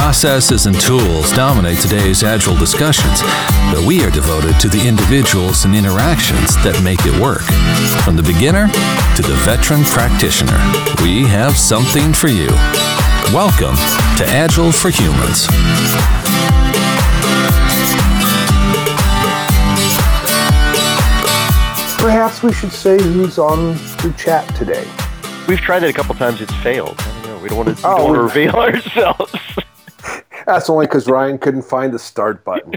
processes and tools dominate today's Agile discussions, but we are devoted to the individuals and interactions that make it work. From the beginner to the veteran practitioner, we have something for you. Welcome to Agile for Humans. Perhaps we should say who's on the chat today. We've tried it a couple times. It's failed. I don't know. We don't want to reveal ourselves. That's only because Ryan couldn't find the start button.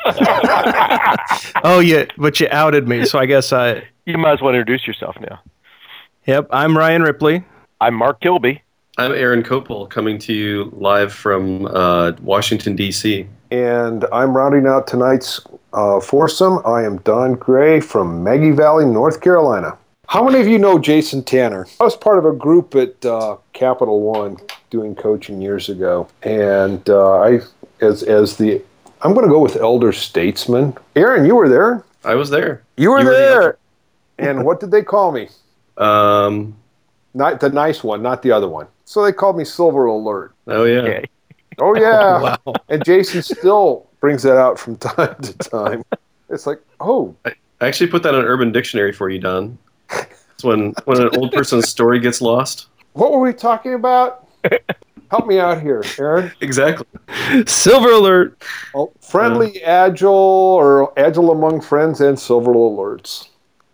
Oh, yeah, but you outed me, so I guess You might as well introduce yourself now. Yep, I'm Ryan Ripley. I'm Mark Kilby. I'm Aaron Kopel, coming to you live from Washington, D.C. And I'm rounding out tonight's foursome. I am Don Gray from Maggie Valley, North Carolina. How many of you know Jason Tanner? I was part of a group at Capital One doing coaching years ago. And I'm going to go with elder statesman. Aaron, you were there? I was there. You were there. And what did they call me? Not the nice one, not the other one. So they called me Silver Alert. Oh, yeah. Okay. Oh, yeah. Wow. And Jason still brings that out from time to time. It's like, oh. I actually put that on Urban Dictionary for you, Don. It's when an old person's story gets lost. What were we talking about? Help me out here, Aaron. Exactly. Silver Alert. Oh, friendly, agile, or agile among friends and Silver Alerts.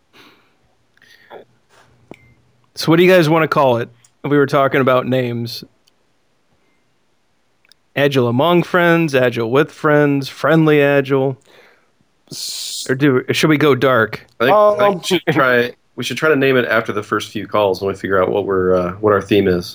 So what do you guys want to call it? We were talking about names. Agile among friends, agile with friends, friendly agile. Or should we go dark? I think we should try to name it after the first few calls when we figure out what our theme is.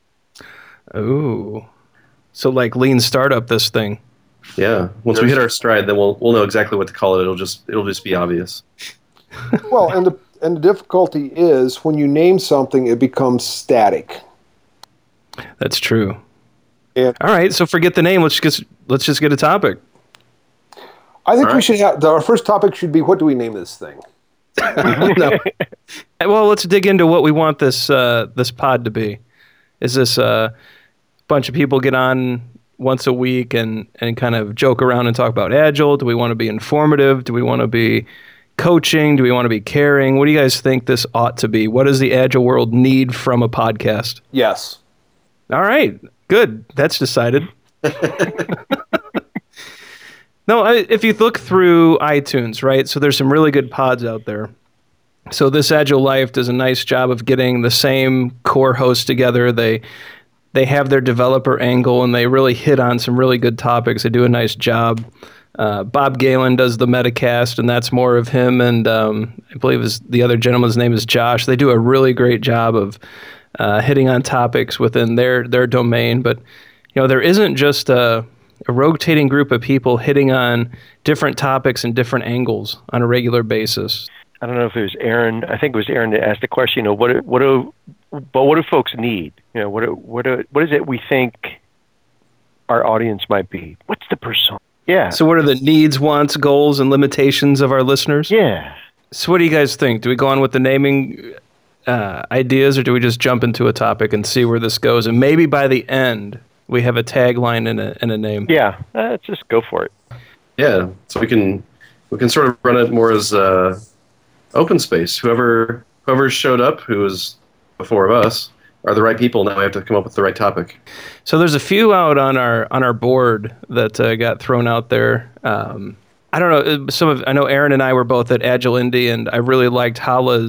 Ooh. So like lean startup this thing. Yeah. Once we hit our stride, then we'll know exactly what to call it. It'll just be obvious. Well, and the difficulty is when you name something, it becomes static. That's true. And all right, so forget the name. Let's just get a topic. I think we should have our first topic should be, what do we name this thing? No. Well, let's dig into what we want this pod to be. Is this a bunch of people get on once a week and kind of joke around and talk about Agile? Do we want to be informative? Do we want to be coaching? Do we want to be caring? What do you guys think this ought to be? What does the Agile world need from a podcast? Yes. All right, good. That's decided. No, if you look through iTunes, right, so there's some really good pods out there. So This Agile Life does a nice job of getting the same core hosts together. They have their developer angle, and they really hit on some really good topics. They do a nice job. Bob Galen does the Metacast, and that's more of him, and I believe the other gentleman's name is Josh. They do a really great job of hitting on topics within their domain, but there isn't just a rotating group of people hitting on different topics and different angles on a regular basis. I don't know if it was Aaron. I think it was Aaron that asked the question. What do folks need? What is it we think our audience might be? What's the persona? Yeah. So what are the needs, wants, goals, and limitations of our listeners? Yeah. So what do you guys think? Do we go on with the naming ideas, or do we just jump into a topic and see where this goes? And maybe by the end, we have a tagline and a name. Yeah. Let's just go for it. Yeah. So we can sort of run it more as open space. Whoever showed up, who was before of us, are the right people. Now we have to come up with the right topic. So there's a few out on our board that got thrown out there. I don't know. I know Aaron and I were both at Agile Indie, and I really liked Hala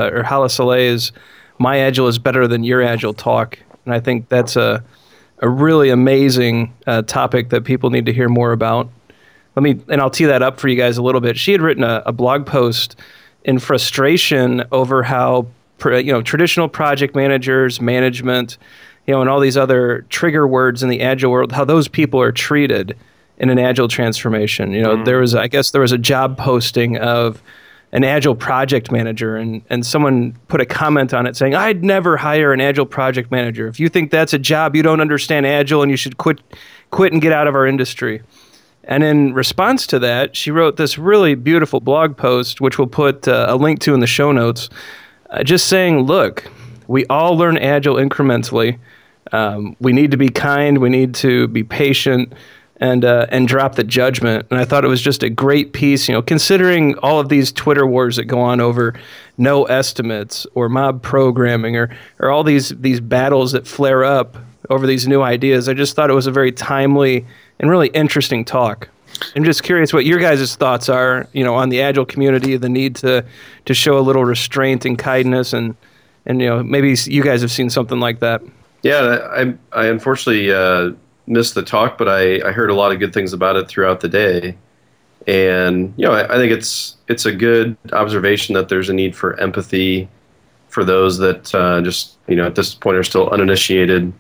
Saleh's "My Agile is Better Than Your Agile" talk, and I think that's a really amazing topic that people need to hear more about. I'll tee that up for you guys a little bit. She had written a blog post in frustration over how traditional project managers, management, and all these other trigger words in the Agile world, how those people are treated in an Agile transformation. There was a job posting of an Agile project manager, and someone put a comment on it saying, "I'd never hire an Agile project manager. If you think that's a job, you don't understand Agile, and you should quit and get out of our industry." And in response to that, she wrote this really beautiful blog post, which we'll put a link to in the show notes, just saying, look, we all learn Agile incrementally. We need to be kind. We need to be patient, and drop the judgment. And I thought it was just a great piece, considering all of these Twitter wars that go on over no estimates or mob programming or all these battles that flare up over these new ideas. I just thought it was a very timely and really interesting talk. I'm just curious what your guys' thoughts are, on the Agile community, the need to show a little restraint and kindness, and maybe you guys have seen something like that. Yeah, I unfortunately missed the talk, but I heard a lot of good things about it throughout the day. And, I think it's a good observation that there's a need for empathy for those that just, at this point are still uninitiated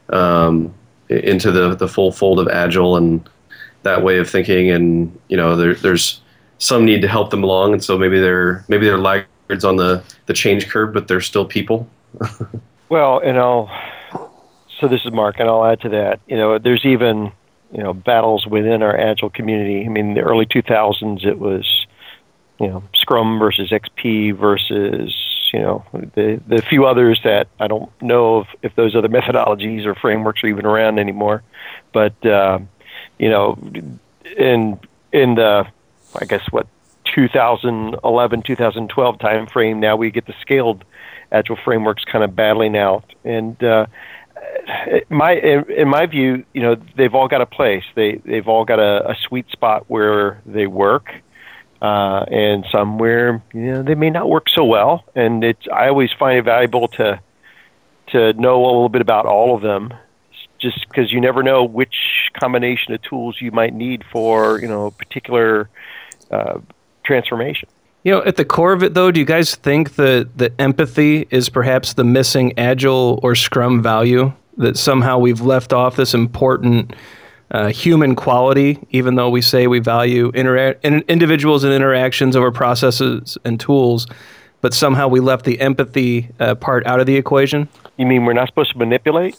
into the full fold of Agile and that way of thinking. And, there's some need to help them along. And so maybe they're laggards on the change curve, but they're still people. Well, so this is Mark, and I'll add to that. There's even, battles within our Agile community. I mean, in the early 2000s, it was, Scrum versus XP versus, the few others that I don't know if those other methodologies or frameworks are even around anymore. But, in the, I guess, 2011, 2012 timeframe, now we get the scaled Agile frameworks kind of battling out. And in my view, they've all got a place. They've all got a sweet spot where they work, and somewhere they may not work so well. And I always find it valuable to know a little bit about all of them, just because you never know which combination of tools you might need for a particular transformation. At the core of it, though, do you guys think that empathy is perhaps the missing Agile or Scrum value, that somehow we've left off this important human quality, even though we say we value individuals and interactions over processes and tools, but somehow we left the empathy part out of the equation? You mean we're not supposed to manipulate?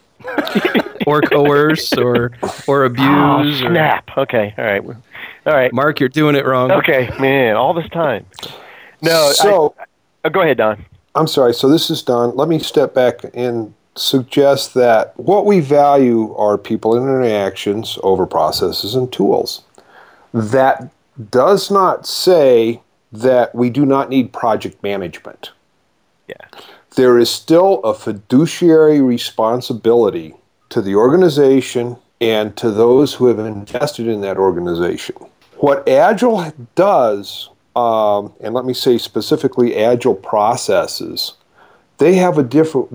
Or coerce or abuse? Oh, snap. Okay, all right. All right. Mark, you're doing it wrong. Okay, man, all this time. No, So, go ahead, Don. I'm sorry. So this is Don. Let me step back and suggest that what we value are people and interactions over processes and tools. That does not say that we do not need project management. Yeah. There is still a fiduciary responsibility to the organization and to those who have invested in that organization. What Agile does, and let me say specifically Agile processes, we have a different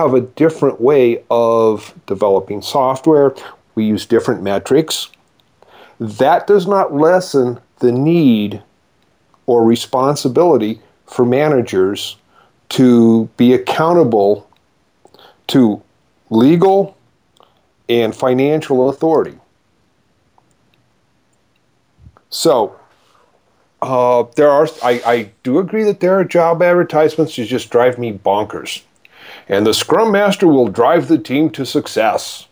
way of developing software. We use different metrics. That does not lessen the need or responsibility for managers to be accountable to legal and financial authority. So, I do agree that there are job advertisements that just drive me bonkers. And the Scrum Master will drive the team to success.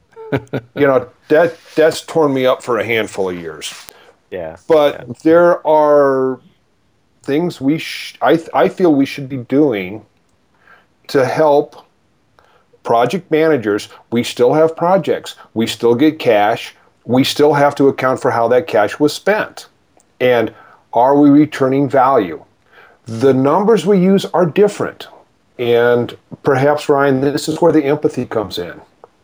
That's torn me up for a handful of years. Yeah. But there are things I feel we should be doing to help project managers. We still have projects. We still get cash. We still have to account for how that cash was spent. And are we returning value? The numbers we use are different. And perhaps, Ryan, this is where the empathy comes in.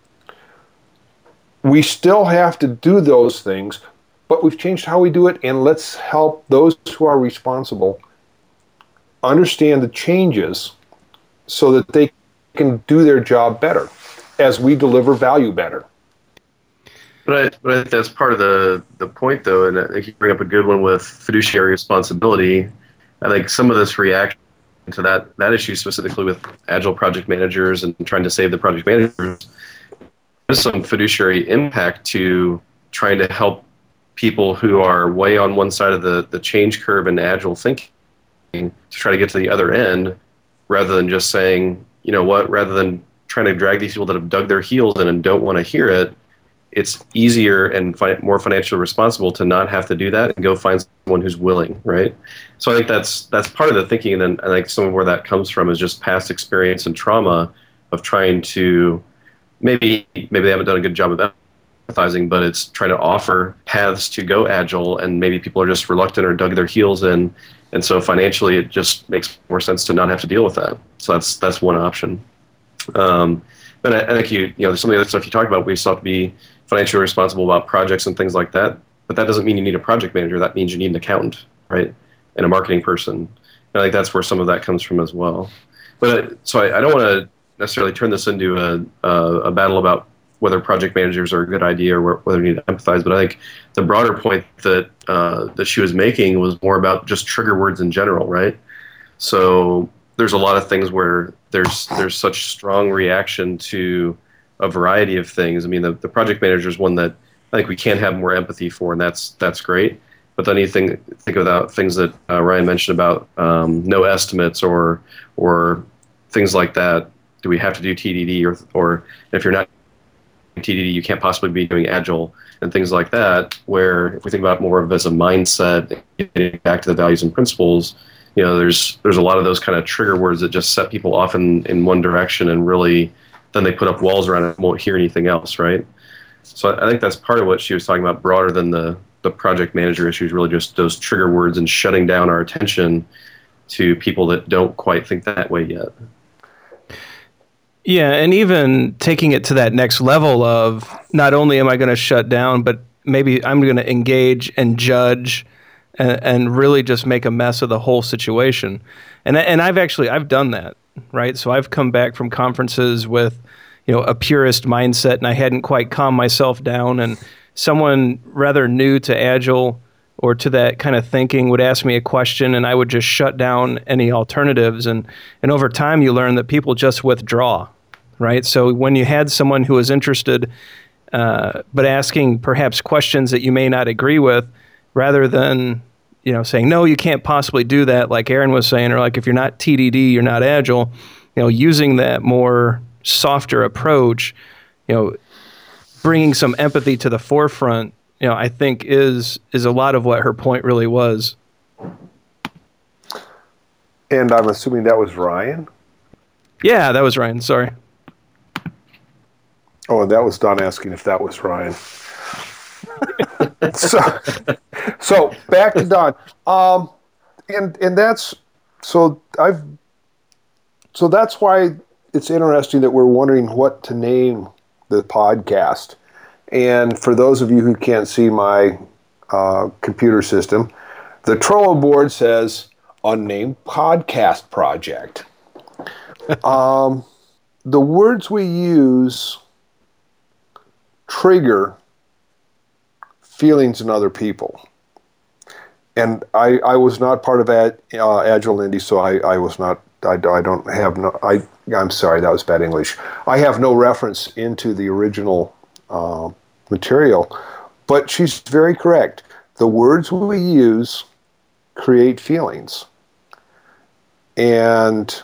We still have to do those things, but we've changed how we do it, and let's help those who are responsible understand the changes so that they can do their job better as we deliver value better. But I think that's part of the point, though, and I think you bring up a good one with fiduciary responsibility. I think some of this reaction to that issue specifically with Agile project managers and trying to save the project managers, there's some fiduciary impact to trying to help people who are way on one side of the change curve in Agile thinking to try to get to the other end, rather than just saying, rather than trying to drag these people that have dug their heels in and don't want to hear it, it's easier and more financially responsible to not have to do that and go find someone who's willing, right? So I think that's part of the thinking, and then I think some of where that comes from is just past experience and trauma of trying to maybe they haven't done a good job of empathizing, but it's trying to offer paths to go agile, and maybe people are just reluctant or dug their heels in, and so financially it just makes more sense to not have to deal with that. So that's one option. And I think there's some of the other stuff you talked about. We still have to be financially responsible about projects and things like that. But that doesn't mean you need a project manager. That means you need an accountant, right, and a marketing person. And I think that's where some of that comes from as well. But so I don't want to necessarily turn this into a battle about whether project managers are a good idea or whether you need to empathize. But I think the broader point that she was making was more about just trigger words in general, right? So there's a lot of things where there's such strong reaction to a variety of things. I mean, the project manager is one that I think we can have more empathy for, and that's great. But then you think about things that Ryan mentioned about no estimates or things like that. Do we have to do TDD, or if you're not TDD, you can't possibly be doing Agile and things like that? Where if we think about it more of as a mindset, getting back to the values and principles, there's a lot of those kind of trigger words that just set people off in one direction, and really then they put up walls around it and won't hear anything else, right? So I think that's part of what she was talking about, broader than the project manager issues, really just those trigger words and shutting down our attention to people that don't quite think that way yet. Yeah, and even taking it to that next level of not only am I going to shut down, but maybe I'm going to engage and judge and really just make a mess of the whole situation. And I've done that, right? So I've come back from conferences with, a purist mindset, and I hadn't quite calmed myself down, and someone rather new to Agile or to that kind of thinking would ask me a question, and I would just shut down any alternatives. And over time, you learn that people just withdraw, right? So when you had someone who was interested, but asking perhaps questions that you may not agree with, rather than saying, no, you can't possibly do that, like Aaron was saying, or like if you're not TDD, you're not Agile, using that more softer approach, bringing some empathy to the forefront, I think is a lot of what her point really was. And I'm assuming that was Ryan? Yeah, that was Ryan. Sorry. Oh, and that was Don asking if that was Ryan. So back to Don. And that's that's why it's interesting that we're wondering what to name the podcast. And for those of you who can't see my computer system, the Trello board says Unnamed Podcast Project. The words we use trigger feelings in other people. And I was not part of Agile Indy, so I was not. I'm sorry, that was bad English. I have no reference into the original material, but she's very correct. The words we use create feelings. And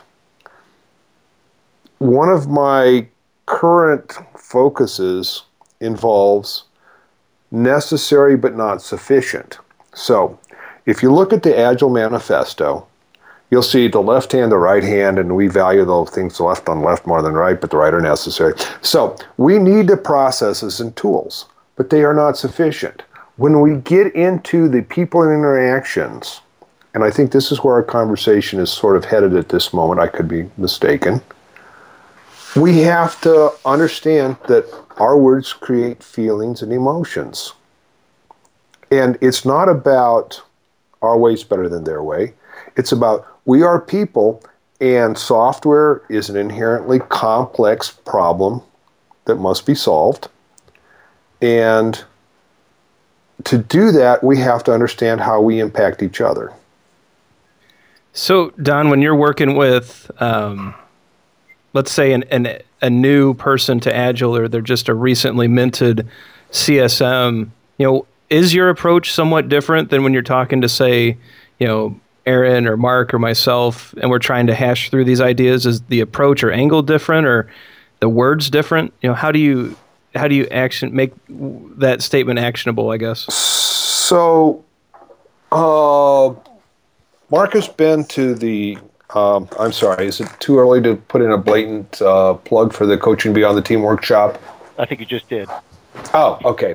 one of my current focuses involves necessary but not sufficient. So, if you look at the Agile Manifesto, you'll see the left hand, the right hand, and we value those things left on left more than right, but the right are necessary. So we need the processes and tools, but they are not sufficient. When we get into the people and interactions, and I think this is where our conversation is sort of headed at this moment, I could be mistaken, we have to understand that our words create feelings and emotions. And it's not about our way's better than their way. It's about we are people, and software is an inherently complex problem that must be solved. And to do that, we have to understand how we impact each other. So, Don, when you're working with, let's say, a new person to Agile, or they're just a recently minted CSM, is your approach somewhat different than when you're talking to, say, Aaron or Mark or myself, and we're trying to hash through these ideas? Is the approach or angle different, or the words different? How do you make that statement actionable, I guess? So, Mark has been to the I'm sorry, is it too early to put in a blatant plug for the Coaching Beyond the Team workshop? I think you just did. Oh, okay.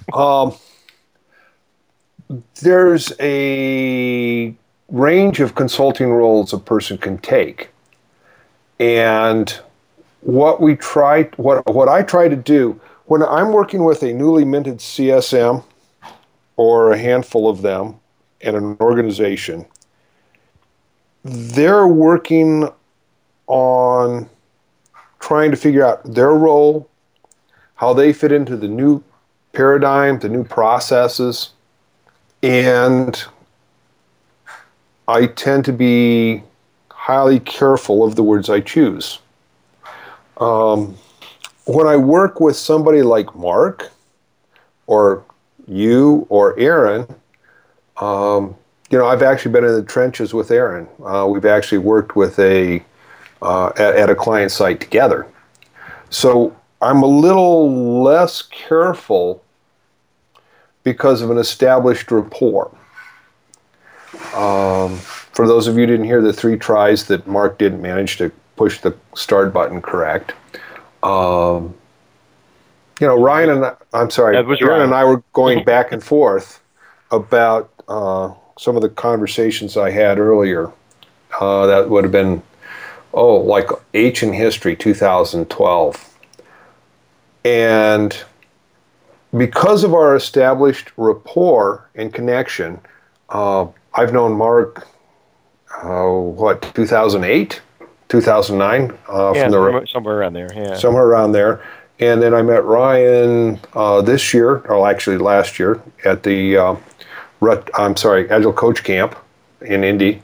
There's a range of consulting roles a person can take. And what I try to do when I'm working with a newly minted CSM or a handful of them in an organization, they're working on trying to figure out their role, how they fit into the new paradigm, the new processes, and I tend to be highly careful of the words I choose. When I work with somebody like Mark, or you, or Aaron, I've actually been in the trenches with Aaron. We've actually worked with at a client site together. So I'm a little less careful because of an established rapport. For those of you who didn't hear the 3 tries that Mark didn't manage to push the start button correct, Ryan and Aaron and I were going back and forth about some of the conversations I had earlier. That would have been, like H in History, 2012. And because of our established rapport and connection, I've known Mark, 2008, 2009? Somewhere around there, yeah. Somewhere around there. And then I met Ryan this year, or actually last year, at the Agile Coach Camp in Indy.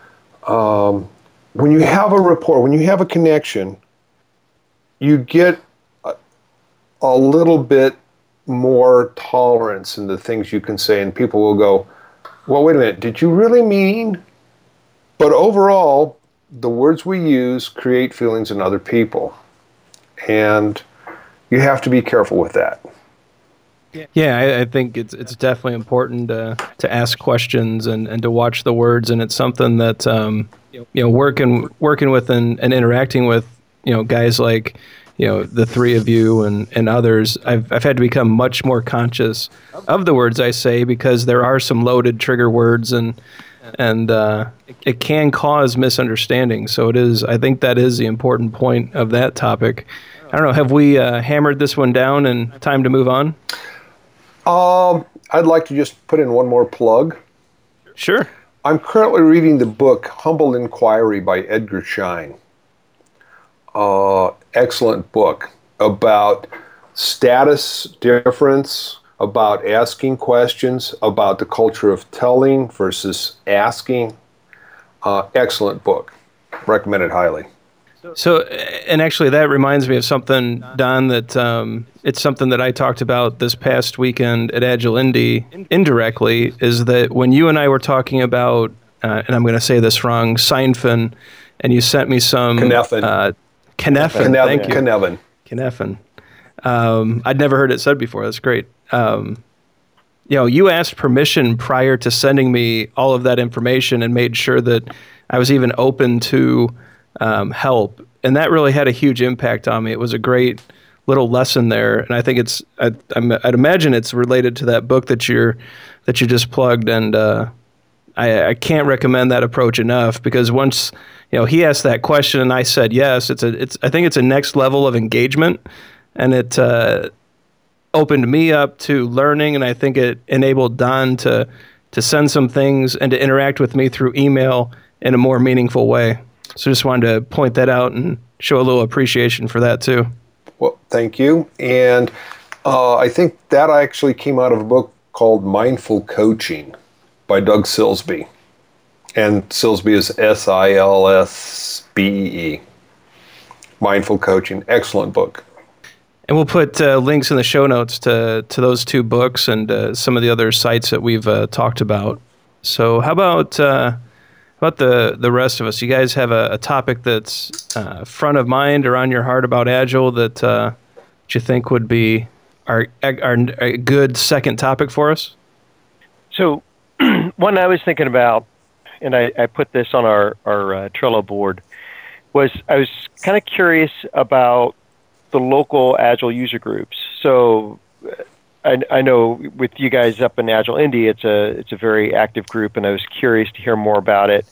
When you have a rapport, when you have a connection, you get a little bit more tolerance in the things you can say, and people will go, well, wait a minute, did you really mean? But overall, the words we use create feelings in other people, and you have to be careful with that. Yeah, I think it's definitely important to ask questions and to watch the words, and it's something that working with and interacting with guys like the 3 of you and others, I've had to become much more conscious of the words I say, because there are some loaded trigger words and it can cause misunderstanding. So I think that is the important point of that topic. I don't know, have we hammered this one down and time to move on? I'd like to just put in one more plug. Sure. I'm currently reading the book Humble Inquiry by Edgar Schein. Excellent book about status difference, about asking questions, about the culture of telling versus asking. Excellent book. Recommend it highly. So, and actually that reminds me of something, Don, that it's something that I talked about this past weekend at Agile Indy indirectly, is that when you and I were talking about, and I'm going to say this wrong, Seinfeld, and you sent me some... Cynefin. Cynefin, thank you. Cynefin. Cynefin. I'd never heard it said before. That's great. You asked permission prior to sending me all of that information and made sure that I was even open to help. And that really had a huge impact on me. It was a great little lesson there. And I think I'd imagine it's related to that book that you just plugged. And I can't recommend that approach enough, because once he asked that question and I said yes, I think it's a next level of engagement, and it opened me up to learning, and I think it enabled Don to send some things and to interact with me through email in a more meaningful way. So just wanted to point that out and show a little appreciation for that too. Well, thank you. And I think that actually came out of a book called Mindful Coaching by Doug Silsbee. And Silsbee is Silsbee. Mindful Coaching. Excellent book. And we'll put links in the show notes to those 2 books and some of the other sites that we've talked about. So how about the rest of us? You guys have a topic that's front of mind or on your heart about Agile that you think would be a good second topic for us? So one I was thinking about, and I put this on our Trello board, was I was kind of curious about the local Agile user groups. So I know with you guys up in Agile Indy, it's a very active group, and I was curious to hear more about it.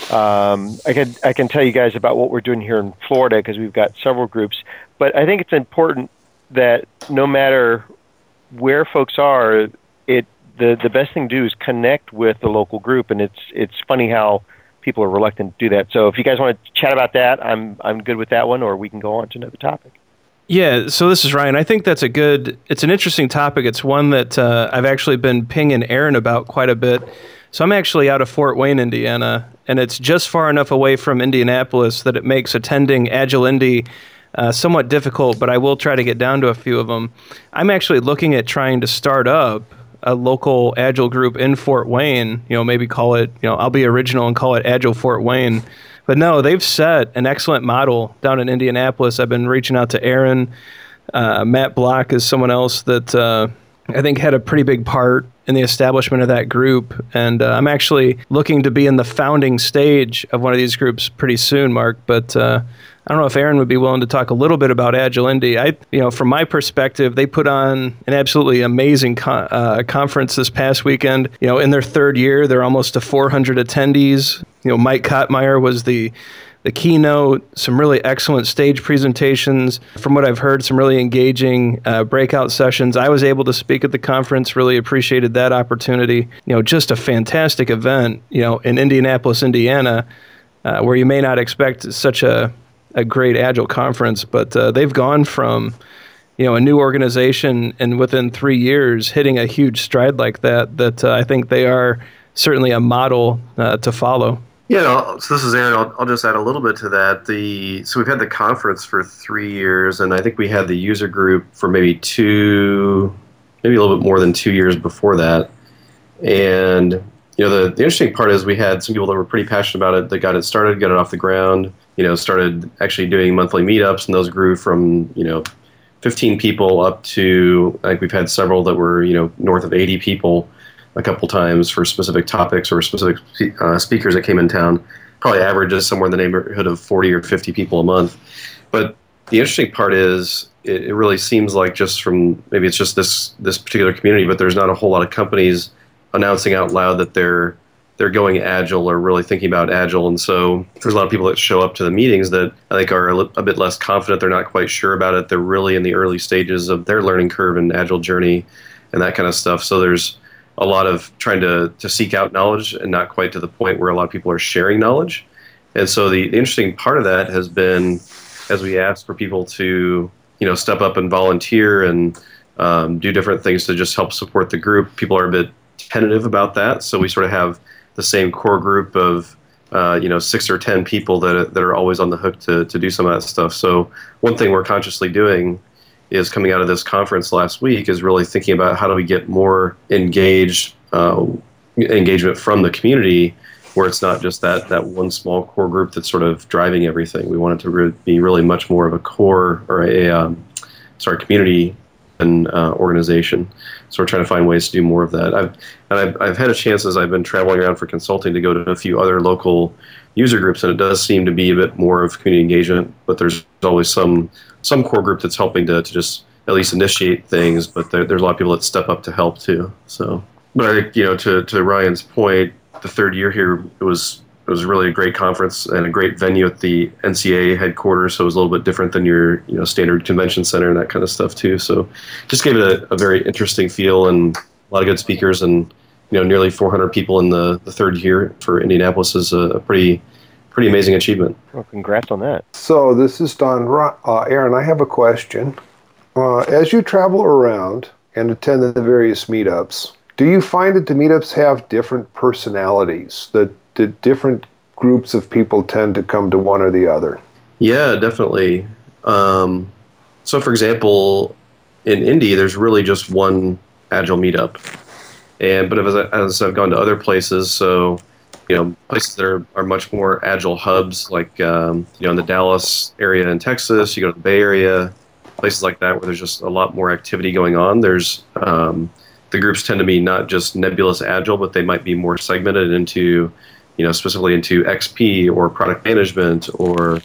I can tell you guys about what we're doing here in Florida because we've got several groups. But I think it's important that no matter where folks are, the best thing to do is connect with the local group, and it's funny how people are reluctant to do that. So if you guys want to chat about that, I'm good with that one, or we can go on to another topic. Yeah, so this is Ryan. I think it's an interesting topic. It's one that I've actually been pinging Aaron about quite a bit. So I'm actually out of Fort Wayne, Indiana, and it's just far enough away from Indianapolis that it makes attending Agile Indy somewhat difficult, but I will try to get down to a few of them. I'm actually looking at trying to start up a local Agile group in Fort Wayne, maybe call it, I'll be original and call it Agile Fort Wayne. But no, they've set an excellent model down in Indianapolis. I've been reaching out to Aaron. Matt Block is someone else that I think had a pretty big part in the establishment of that group. And I'm actually looking to be in the founding stage of one of these groups pretty soon, Mark. But I don't know if Aaron would be willing to talk a little bit about Agile Indy. From my perspective, they put on an absolutely amazing conference this past weekend. In their third year, they're almost to 400 attendees. Mike Kottmeyer was the keynote, some really excellent stage presentations. From what I've heard, some really engaging breakout sessions. I was able to speak at the conference, really appreciated that opportunity. Just a fantastic event, in Indianapolis, Indiana, where you may not expect such a great Agile conference, but they've gone from, a new organization and within 3 years hitting a huge stride like that I think they are certainly a model to follow. Yeah, so this is Aaron. I'll just add a little bit to that. So we've had the conference for 3 years, and I think we had the user group for maybe a little bit more than 2 years before that. And the interesting part is we had some people that were pretty passionate about it that got it started, got it off the ground. Started actually doing monthly meetups, and those grew from 15 people up to, I think we've had several that were north of 80 people a couple times for specific topics or specific speakers that came in town. Probably averages somewhere in the neighborhood of 40 or 50 people a month. But the interesting part is it really seems like just from, maybe it's just this particular community, but there's not a whole lot of companies announcing out loud that they're going Agile or really thinking about Agile. And so there's a lot of people that show up to the meetings that I think are a bit less confident. They're not quite sure about it. They're really in the early stages of their learning curve and Agile journey and that kind of stuff. So there's a lot of trying to seek out knowledge and not quite to the point where a lot of people are sharing knowledge. And so the interesting part of that has been, as we ask for people to, step up and volunteer and do different things to just help support the group, people are a bit tentative about that. So we sort of have the same core group of 6 or 10 people that are always on the hook to do some of that stuff. So one thing we're consciously doing is coming out of this conference last week is really thinking about how do we get more engagement from the community, where it's not just that one small core group that's sort of driving everything. We want it to be really much more of a core or community and organization. So we're trying to find ways to do more of that. I've had a chance as I've been traveling around for consulting to go to a few other local user groups, and it does seem to be a bit more of community engagement, but there's always some core group that's helping to just at least initiate things, but there's a lot of people that step up to help too. So, but I think, to Ryan's point, the third year here, it was really a great conference and a great venue at the NCA headquarters. So it was a little bit different than your standard convention center and that kind of stuff too. So just gave it a very interesting feel and a lot of good speakers, and nearly 400 people in the third year for Indianapolis is a pretty amazing achievement. Well, congrats on that. So this is Don. Aaron, I have a question. As you travel around and attend the various meetups, do you find that the meetups have different personalities, that the different groups of people tend to come to one or the other? Yeah, definitely. So for example, in Indy, there's really just one Agile meetup. But as I've gone to other places, so places that are much more Agile hubs, like in the Dallas area in Texas, you go to the Bay Area, places like that where there's just a lot more activity going on. There's the groups tend to be not just nebulous Agile, but they might be more segmented into specifically into XP or product management or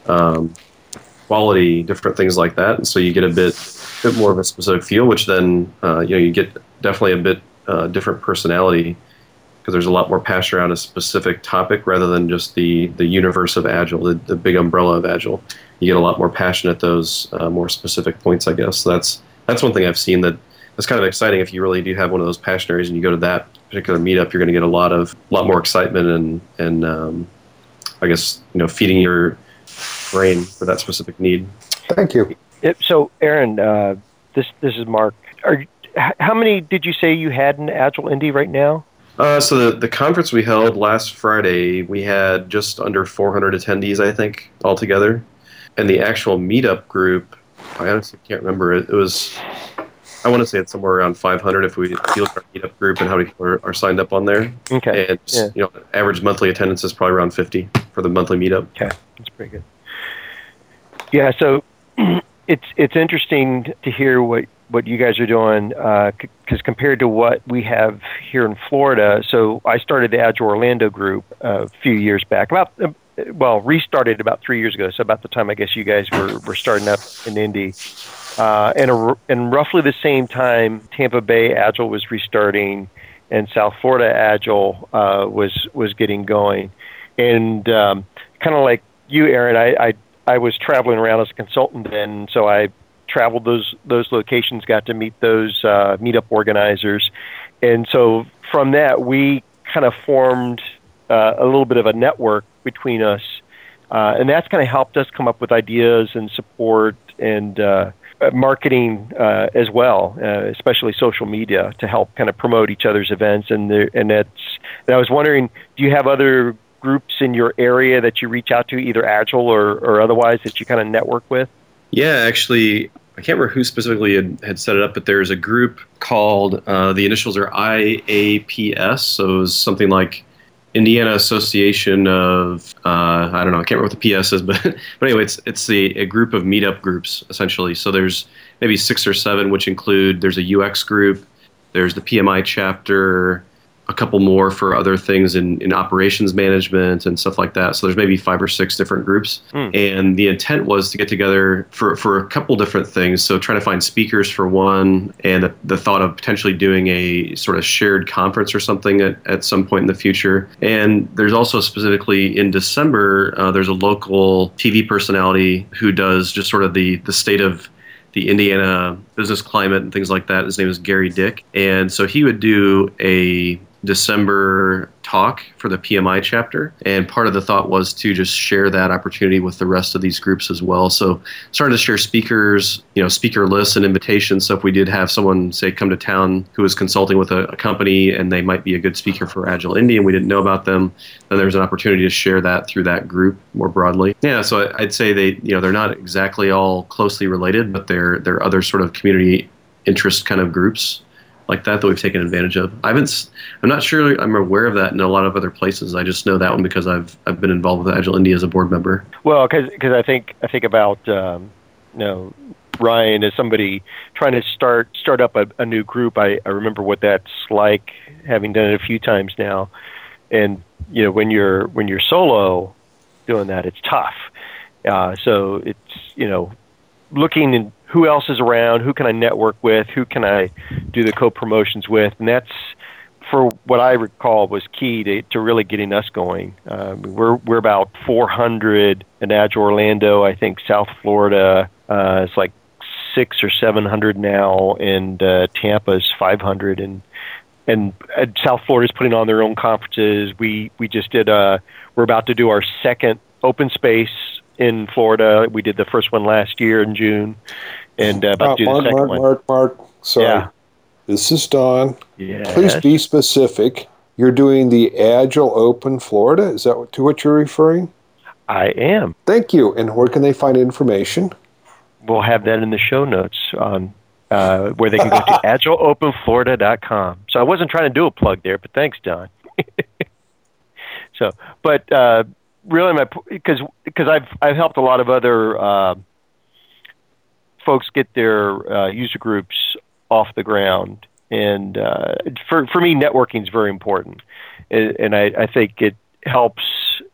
quality, different things like that. And so you get a bit more of a specific feel, which then you get definitely a bit different personality, because there's a lot more passion around a specific topic rather than just the universe of Agile, the big umbrella of Agile. You get a lot more passion at those more specific points, I guess. So that's one thing I've seen that's kind of exciting. If you really do have one of those passion areas and you go to that particular meetup, you're going to get a lot more excitement and I guess feeding your brain for that specific need. Thank you. So, Aaron, this is Mark. How many did you say you had in Agile Indy right now? So the conference we held last Friday, we had just under 400 attendees, I think, altogether. And the actual meetup group, I honestly can't remember. It was, I want to say it's somewhere around 500 if we feel our meetup group and how many people are signed up on there. Okay. And average monthly attendance is probably around 50 for the monthly meetup. Okay, that's pretty good. Yeah, so it's interesting to hear what you guys are doing, because compared to what we have here in Florida, so I started the Agile Orlando group a few years back, restarted about 3 years ago, so about the time I guess you guys were starting up in Indy. And roughly the same time, Tampa Bay Agile was restarting, and South Florida Agile was getting going. And kind of like you, Aaron, I was traveling around as a consultant then, so I traveled those locations, got to meet those meetup organizers. And so from that, we kind of formed a little bit of a network between us. And that's kind of helped us come up with ideas and support and marketing as well, especially social media, to help kind of promote each other's events. And I was wondering, do you have other groups in your area that you reach out to, either Agile or otherwise, that you kind of network with? Yeah, actually, I can't remember who specifically had set it up, but there's a group called, the initials are IAPS, so it was something like Indiana Association of, I don't know, I can't remember what the PS is, but anyway, it's a group of meetup groups, essentially. So there's maybe 6 or 7, which include, there's a UX group, there's the PMI chapter, a couple more for other things in operations management and stuff like that. So there's maybe 5 or 6 different groups. And the intent was to get together for a couple different things. So trying to find speakers for one, and the thought of potentially doing a sort of shared conference or something at some point in the future. And there's also specifically in December, there's a local TV personality who does just sort of the state of the Indiana business climate and things like that. His name is Gary Dick. And so he would do a December talk for the PMI chapter, and part of the thought was to just share that opportunity with the rest of these groups as well. So started to share speakers, speaker lists and invitations. So if we did have someone, say, come to town who was consulting with a company and they might be a good speaker for Agile Indy and we didn't know about them, then there's an opportunity to share that through that group more broadly. Yeah, so I'd say they're not exactly all closely related, but they're other sort of community interest kind of groups like that we've taken advantage of. I'm not sure I'm aware of that in a lot of other places. I just know that one because I've been involved with Agile Indy as a board member. Well, because I think about Ryan as somebody trying to start up a new group. I remember what that's like, having done it a few times now. And when you're solo doing that, it's tough. So it's looking in who else is around, who can I network with, who can I do the co-promotions with, and that's, for what I recall, was key to really getting us going. We're about 400 in Agile Orlando. I think South Florida is like 600 or 700 now, and Tampa's 500, and South Florida's putting on their own conferences. We just did we're about to do our second open space in Florida. We did the first one last year in June, and about to do the second one. Mark, sorry. Yeah. This is Don. Yes. Please be specific. You're doing the Agile Open Florida? Is that to what you're referring? I am. Thank you. And where can they find information? We'll have that in the show notes on where they can go to agileopenflorida.com. So I wasn't trying to do a plug there, but thanks, Don. Really, because I've helped a lot of other folks get their user groups off the ground, and for me, networking is very important, and I think helps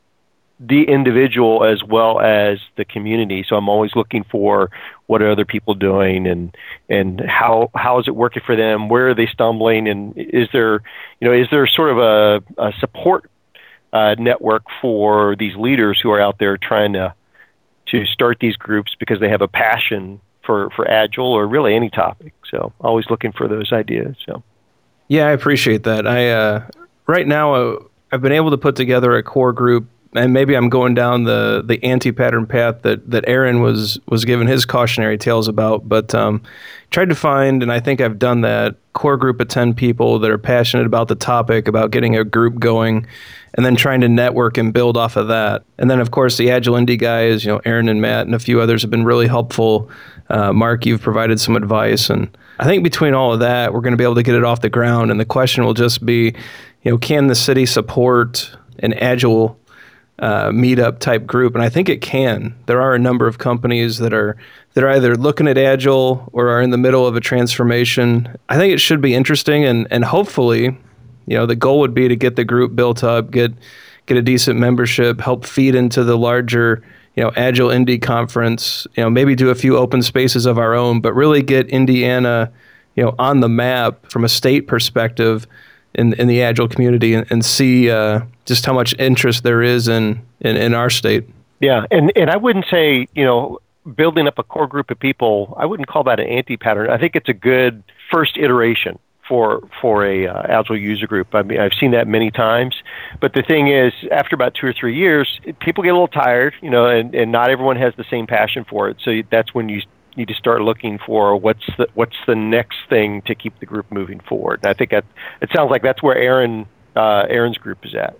the individual as well as the community. So I'm always looking for what are other people doing, and how is it working for them? Where are they stumbling? And is there sort of a support network for these leaders who are out there trying to start these groups because they have a passion for Agile or really any topic. So always looking for those ideas. So yeah, I appreciate that. I right now I've been able to put together a core group, and maybe I'm going down the anti-pattern path that Aaron was given his cautionary tales about, but tried to find, and I think I've done that, core group of 10 people that are passionate about the topic, about getting a group going, and then trying to network and build off of that. And then, of course, the Agile Indie guys, Aaron and Matt and a few others have been really helpful. Mark, you've provided some advice, and I think between all of that, we're going to be able to get it off the ground, and the question will just be, can the city support an Agile meetup type group? And I think it can. There are a number of companies that are either looking at Agile or are in the middle of a transformation. I think it should be interesting, and hopefully, the goal would be to get the group built up, get a decent membership, help feed into the larger, Agile Indie conference, maybe do a few open spaces of our own, but really get Indiana, on the map from a state perspective in the Agile community, and see just how much interest there is in our state. Yeah, and I wouldn't say, building up a core group of people, I wouldn't call that an anti-pattern. I think it's a good first iteration for a Agile user group. I mean, I've seen that many times. But the thing is, after about 2 or 3 years, people get a little tired, and not everyone has the same passion for it. So that's when you need to start looking for what's the next thing to keep the group moving forward. And I think it sounds like that's where Aaron's group is at.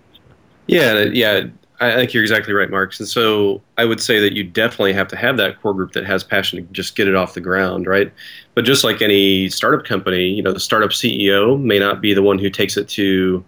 Yeah. I think you're exactly right, Mark. And so I would say that you definitely have to have that core group that has passion to just get it off the ground, right? But just like any startup company, the startup CEO may not be the one who takes it to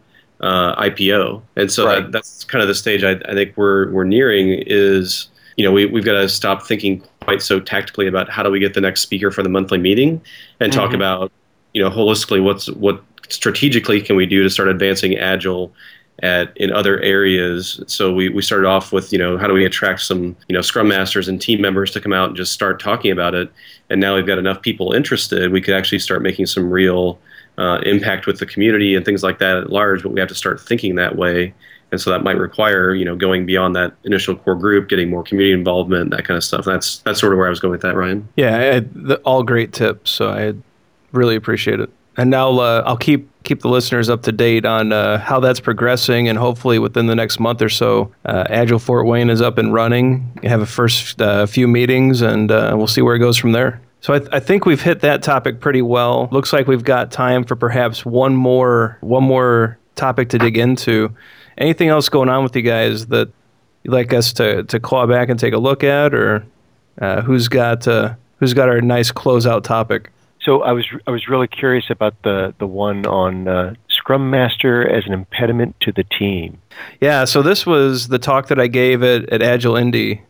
IPO. And so right. That's kind of the stage I think we're nearing is, we've got to stop thinking quite so tactically about how do we get the next speaker for the monthly meeting and talk about, holistically what strategically can we do to start advancing Agile in other areas. So we started off with, how do we attract some, Scrum Masters and team members to come out and just start talking about it. And now we've got enough people interested, we could actually start making some real impact with the community and things like that at large, but we have to start thinking that way. And so that might require, going beyond that initial core group, getting more community involvement, that kind of stuff. That's sort of where I was going with that, Ryan. Yeah, all great tips. So I really appreciate it. And now I'll keep the listeners up to date on how that's progressing, and hopefully within the next month or so, Agile Fort Wayne is up and running. You have a first few meetings, and we'll see where it goes from there. So I think we've hit that topic pretty well. Looks like we've got time for perhaps one more topic to dig into. Anything else going on with you guys that you'd like us to claw back and take a look at, or who's got our nice closeout topic? So I was really curious about the one on Scrum Master as an impediment to the team. Yeah, so this was the talk that I gave at Agile Indie.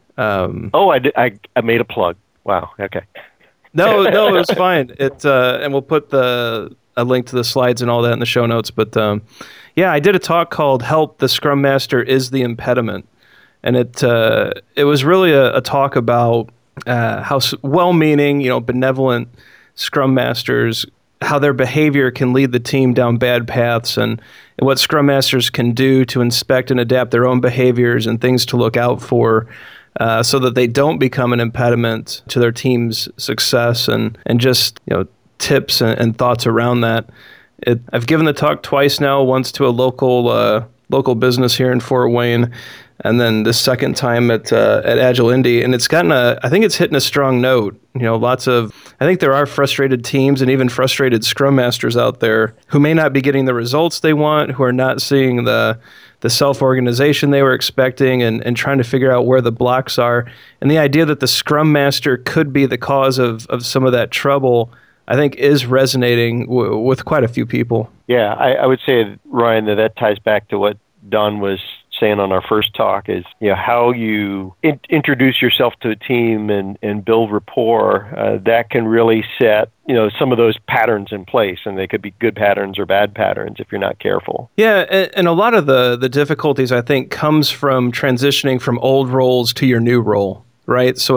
I made a plug. Wow. Okay. No, it was fine. And we'll put a link to the slides and all that in the show notes. But I did a talk called "Help: The Scrum Master is the Impediment," and it was really a talk about how well-meaning, benevolent Scrum Masters, how their behavior can lead the team down bad paths, and what Scrum Masters can do to inspect and adapt their own behaviors and things to look out for, so that they don't become an impediment to their team's success, and just tips and thoughts around that. I've given the talk twice now, once to a local business here in Fort Wayne, and then the second time at Agile Indie, and it's gotten I think it's hitting a strong note. I think there are frustrated teams and even frustrated Scrum Masters out there who may not be getting the results they want, who are not seeing the self-organization they were expecting, and trying to figure out where the blocks are. And the idea that the Scrum Master could be the cause of some of that trouble, I think, is resonating with quite a few people. Yeah, I would say, Ryan, that ties back to what Don was saying on our first talk is, how you introduce yourself to a team and build rapport. That can really set, some of those patterns in place, and they could be good patterns or bad patterns if you're not careful. Yeah, and a lot of the difficulties, I think, comes from transitioning from old roles to your new role. Right, so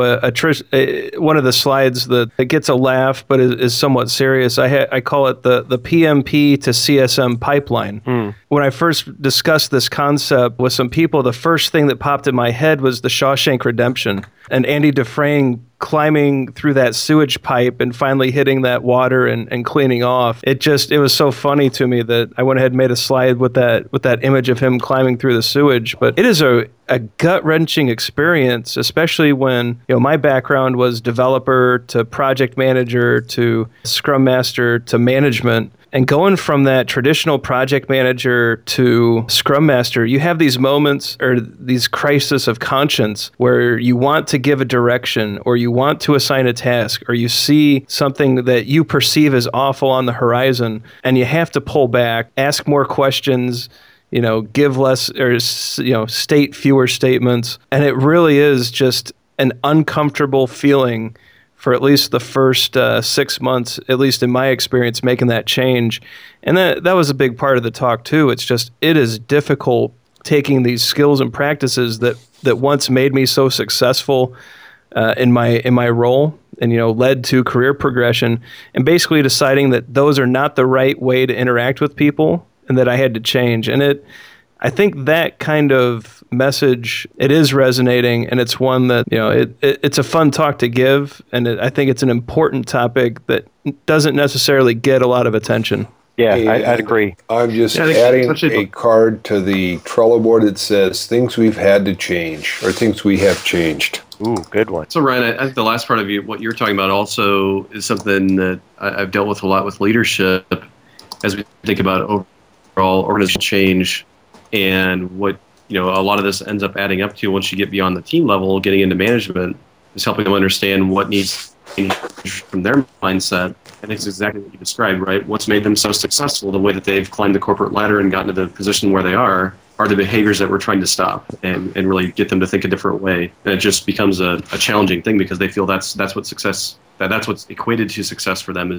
one of the slides that gets a laugh but is somewhat serious. I call it the PMP to CSM pipeline. When I first discussed this concept with some people, the first thing that popped in my head was the Shawshank Redemption and Andy Dufresne climbing through that sewage pipe and finally hitting that water and cleaning off. It was so funny to me that I went ahead and made a slide with that image of him climbing through the sewage. But it is a gut-wrenching experience, especially when my background was developer to project manager to scrum master to management. And going from that traditional project manager to scrum master, you have these moments or these crises of conscience where you want to give a direction or you want to assign a task or you see something that you perceive as awful on the horizon and you have to pull back, ask more questions, give less or, state fewer statements. And it really is just an uncomfortable feeling for at least the first 6 months, at least in my experience, making that change. And that was a big part of the talk too. It is difficult taking these skills and practices that once made me so successful in my role and, led to career progression, and basically deciding that those are not the right way to interact with people and that I had to change. And I think that kind of message, it is resonating, and it's one that, it's a fun talk to give, and I think it's an important topic that doesn't necessarily get a lot of attention. Yeah, I'd agree. I'm just adding a card to the Trello board that says things we've had to change or things we have changed. Ooh, good one. So, Ryan, I think the last part of what you're talking about also is something that I've dealt with a lot with leadership as we think about overall organizational change. And what, a lot of this ends up adding up to once you get beyond the team level, getting into management, is helping them understand what needs to change from their mindset. And it's exactly what you described, right? What's made them so successful, the way that they've climbed the corporate ladder and gotten to the position where they are the behaviors that we're trying to stop and really get them to think a different way. And it just becomes a challenging thing because they feel that's what success, that's what's equated to success for them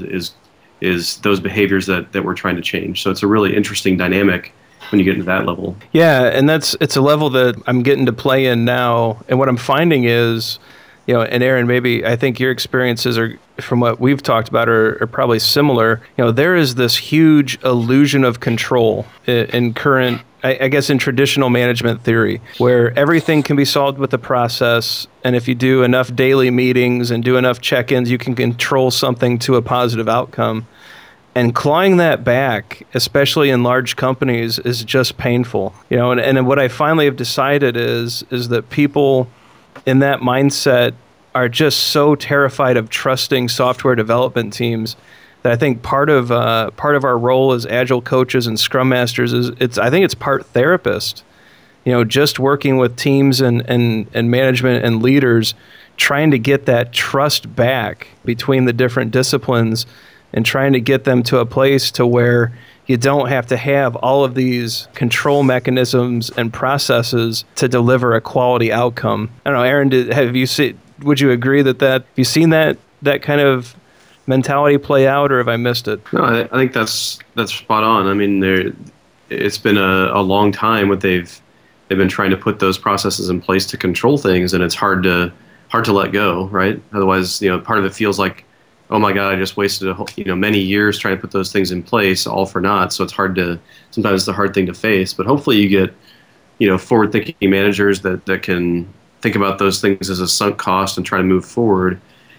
is those behaviors that we're trying to change. So it's a really interesting dynamic when you get into that level. Yeah, and it's a level that I'm getting to play in now. And what I'm finding is, and Aaron, maybe I think your experiences are, from what we've talked about, are probably similar. There is this huge illusion of control in current, I guess, in traditional management theory, where everything can be solved with a process. And if you do enough daily meetings and do enough check-ins, you can control something to a positive outcome. And clawing that back, especially in large companies, is just painful. And what I finally have decided is that people in that mindset are just so terrified of trusting software development teams that I think part of our role as agile coaches and scrum masters is I think it's part therapist. Just working with teams and management and leaders, trying to get that trust back between the different disciplines and trying to get them to a place to where you don't have to have all of these control mechanisms and processes to deliver a quality outcome. I don't know, Aaron, would you agree have you seen that kind of mentality play out, or have I missed it? No, I think that's spot on. I mean, it's been a long time what they've been trying to put those processes in place to control things, and it's hard to let go, right? Otherwise, part of it feels like, oh my God, I just wasted many years trying to put those things in place, all for naught. So it's sometimes it's a hard thing to face. But hopefully you get, forward-thinking managers that can think about those things as a sunk cost and try to move forward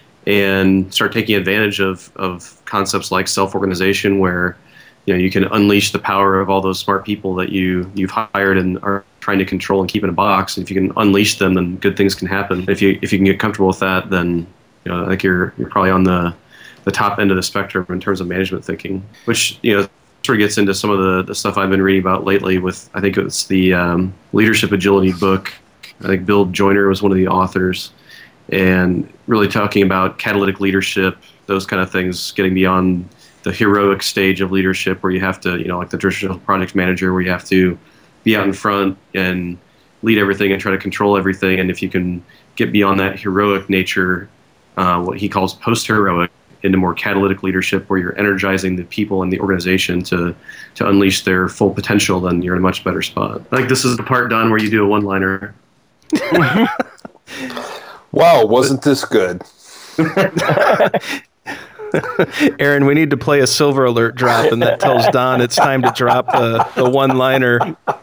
and start taking advantage of concepts like self-organization, where you can unleash the power of all those smart people that you've hired and are trying to control and keep in a box. And if you can unleash them, then good things can happen. If you can get comfortable with that, then I think you're probably on the top end of the spectrum in terms of management thinking, which sort of gets into some of the stuff I've been reading about lately. With, I think it's the Leadership Agility book. I think Bill Joyner was one of the authors, and really talking about catalytic leadership, those kind of things, getting beyond the heroic stage of leadership where you have to, like the traditional project manager, where you have to be out in front and lead everything and try to control everything. And if you can get beyond that heroic nature, what he calls post-heroic, into more catalytic leadership where you're energizing the people in the organization to unleash their full potential, then you're in a much better spot. I think this is the part, Don, where you do a one-liner. Wow, wasn't this good? Aaron, we need to play a Silver Alert drop, and that tells Don it's time to drop the one-liner.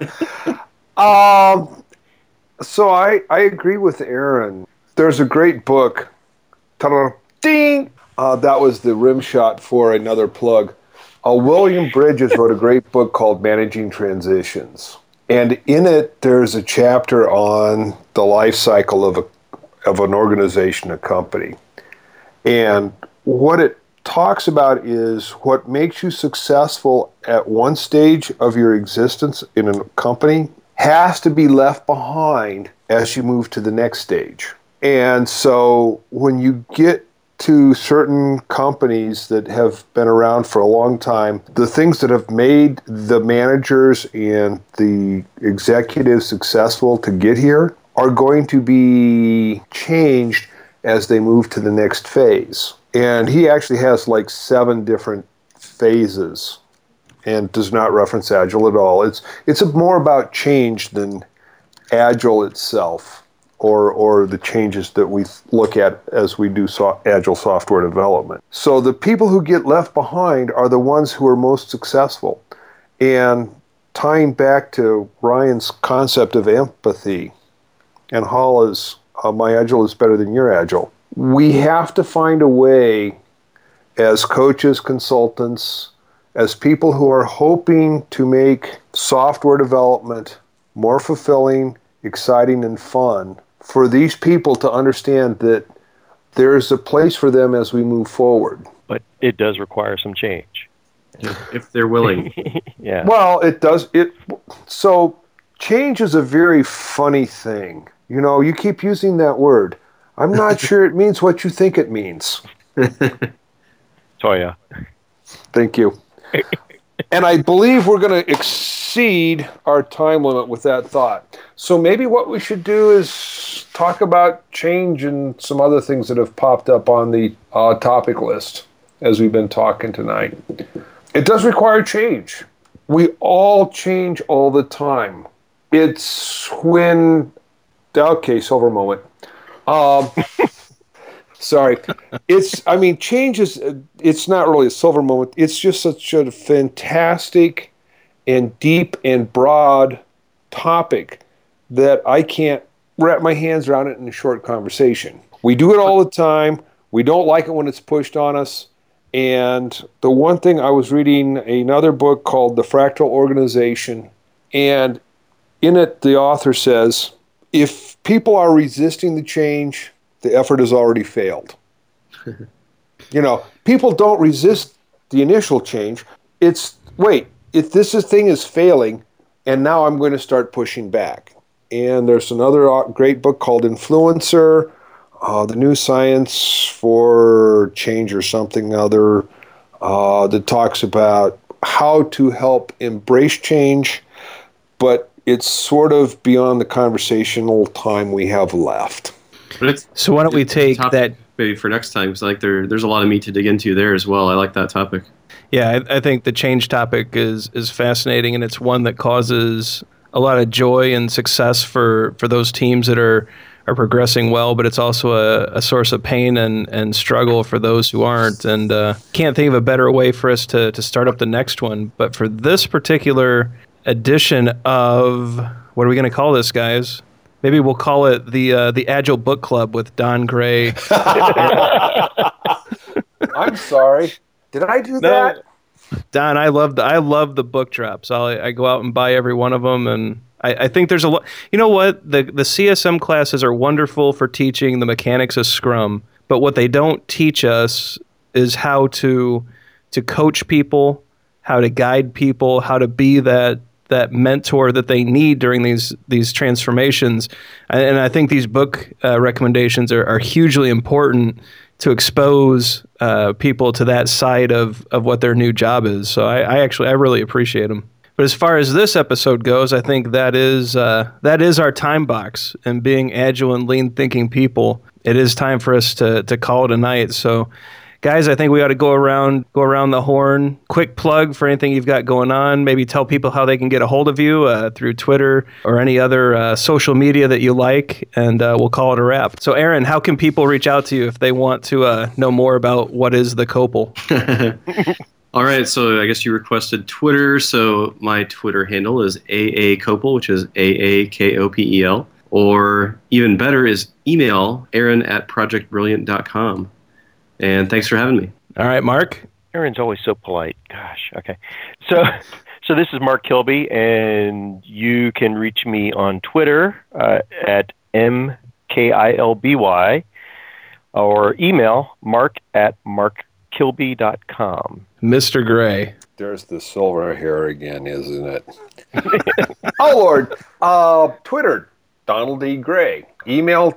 So I agree with Aaron. There's a great book. Ta-da, ding! That was the rim shot for another plug. William Bridges wrote a great book called Managing Transitions. And in it, there's a chapter on the life cycle of an organization, a company. And what it talks about is what makes you successful at one stage of your existence in a company has to be left behind as you move to the next stage. And so when you get to certain companies that have been around for a long time, the things that have made the managers and the executives successful to get here are going to be changed as they move to the next phase. And he actually has like 7 different phases and does not reference Agile at all. It's more about change than Agile itself. Or the changes that we look at as we do Agile software development. So the people who get left behind are the ones who are most successful. And tying back to Ryan's concept of empathy, and Hala's, my Agile is better than your Agile, we have to find a way as coaches, consultants, as people who are hoping to make software development more fulfilling, exciting, and fun, for these people to understand that there's a place for them as we move forward. But it does require some change. If they're willing. Yeah. Well, it does. So change is a very funny thing. You know, you keep using that word. I'm not sure it means what you think it means. Toya. Thank you. And I believe we're going to exceed our time limit with that thought. So maybe what we should do is talk about change and some other things that have popped up on the topic list as we've been talking tonight. It does require change. We all change all the time. It's when... Okay, silver moment. Sorry. Change is, it's not really a silver moment. It's just such a fantastic and deep and broad topic that I can't wrap my hands around it in a short conversation. We do it all the time. We don't like it when it's pushed on us. And the one thing, I was reading another book called The Fractal Organization, and in it the author says, if people are resisting the change, the effort has already failed. People don't resist the initial change. It's, wait, if this thing is failing, and now I'm going to start pushing back. And there's another great book called Influencer, The New Science for Change or something other, that talks about how to help embrace change, but it's sort of beyond the conversational time we have left. So why don't we take that maybe for next time? Because there's a lot of meat to dig into there as well. I like that topic. Yeah, I think the change topic is fascinating, and it's one that causes a lot of joy and success for those teams that are progressing well, but it's also a source of pain and struggle for those who aren't. And can't think of a better way for us to start up the next one. But for this particular edition of, what are we going to call this, guys? Maybe we'll call it the Agile Book Club with Don Gray. I'm sorry. Did I do that? Don, I love the book drops. I go out and buy every one of them, and I think there's a lot. You know what? The CSM classes are wonderful for teaching the mechanics of Scrum, but what they don't teach us is how to coach people, how to guide people, how to be that mentor that they need during these transformations. And I think these book recommendations are hugely important to expose people to that side of what their new job is. So I really appreciate them. But as far as this episode goes, I think that is our time box. And being agile and lean thinking people, it is time for us to call it a night. So, guys, I think we ought to go around the horn. Quick plug for anything you've got going on. Maybe tell people how they can get a hold of you through Twitter or any other social media that you like, and we'll call it a wrap. So, Aaron, how can people reach out to you if they want to know more about what is the Copal? All right, so I guess you requested Twitter, so my Twitter handle is AACopel, which is AAKOPEL, or even better is email aaron@projectbrilliant.com. And thanks for having me. All right, Mark? Aaron's always so polite. Gosh, okay. So this is Mark Kilby, and you can reach me on Twitter at MKILBY, or email mark@markkilby.com. Mr. Gray. There's the silver hair again, isn't it? Oh, Lord. Twitter, Donald D. Gray. Email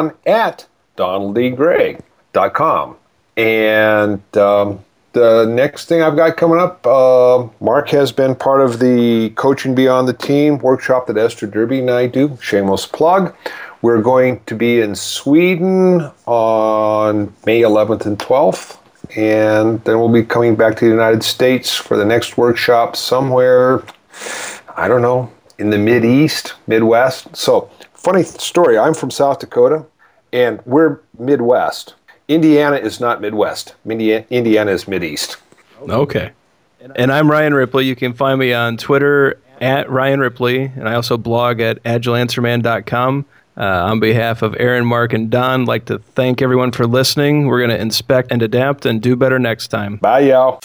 don@donalddgray.com. And the next thing I've got coming up, Mark has been part of the Coaching Beyond the Team workshop that Esther Derby and I do. Shameless plug. We're going to be in Sweden on May 11th and 12th. And then we'll be coming back to the United States for the next workshop somewhere, I don't know, in the Midwest. So, funny story, I'm from South Dakota, and we're Midwest. Indiana is not Midwest. Indiana is Mideast. Okay. And I'm Ryan Ripley. You can find me on Twitter at Ryan Ripley, and I also blog at agileanswerman.com. On behalf of Aaron, Mark, and Don, I'd like to thank everyone for listening. We're going to inspect and adapt and do better next time. Bye, y'all.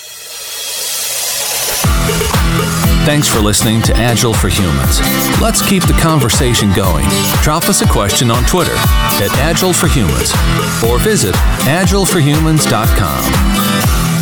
Thanks for listening to Agile for Humans. Let's keep the conversation going. Drop us a question on Twitter at Agile for Humans or visit agileforhumans.com.